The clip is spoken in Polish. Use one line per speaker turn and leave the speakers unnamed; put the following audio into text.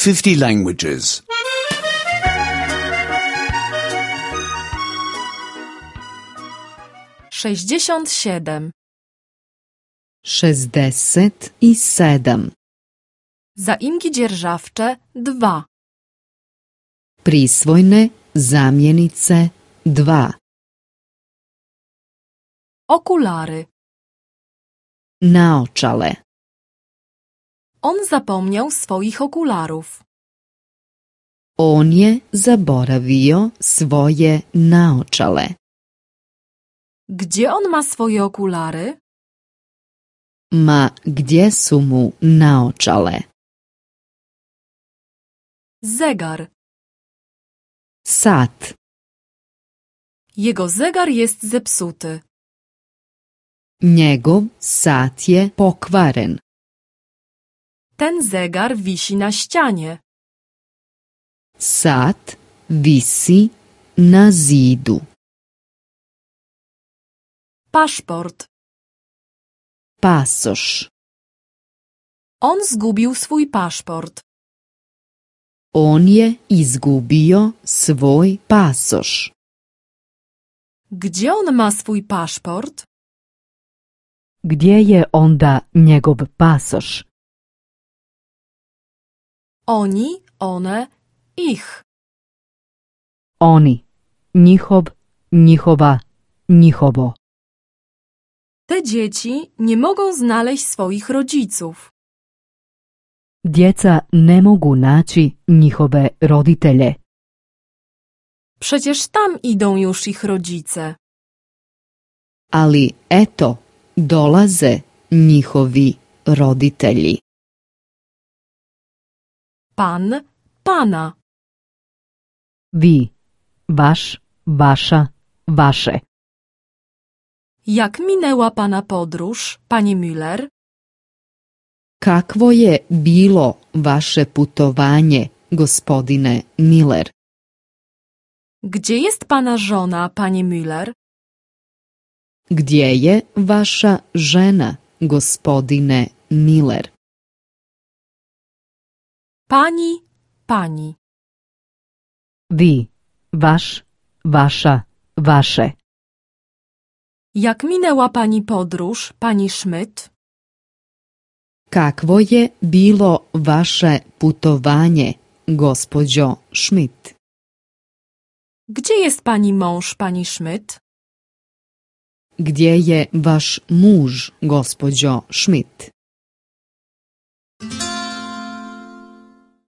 50 languages.
67.
67.
Zaimki dzierżawcze 2.
Prisvojne zamjenice 2.
Okulary.
Naočale.
On zapomniał swoich okularów.
On je zaboravio svoje naočale.
Gdzie on ma swoje okulary?
Ma gdje su mu naočale?
Zegar.
Sat.
Jego zegar jest zepsuty.
Njegov sat je pokvaren.
Ten zegar wisi na ścianie.
Sat visi na zidu.
Paszport.
Pasoš.
On zgubił swój paszport.
On je izgubio svoj pasoš.
Gdzie on ma swój paszport?
Gdje je onda njegov pasoš?
Oni, one, ich.
Oni, njihov, njihova, njihovo.
Te dzieci nie mogą znaleźć swoich rodziców.
Djeca ne mogu naći njihove roditelje.
Przecież tam idą już ich rodzice.
Ali eto, dolaze njihovi roditelji.
Pan, pana.
Vi, vaš, vaša, vaše.
Jak minęła pana podróż, panie Müller?
Kakvo je bilo vaše putovanje, gospodine Miller?
Gdzie jest pana żona, panie Müller?
Gdje je vaša žena, gospodine Miller?
Pani, pani.
Vi, vaš, vaša, vaše.
Jak minęła pani podróż, pani Schmidt?
Kakvo je bilo vaše putovanje, gospođo Schmidt?
Gdzie jest pani mąż, pani Schmidt?
Gdje je vaš muž, gospođo Schmidt?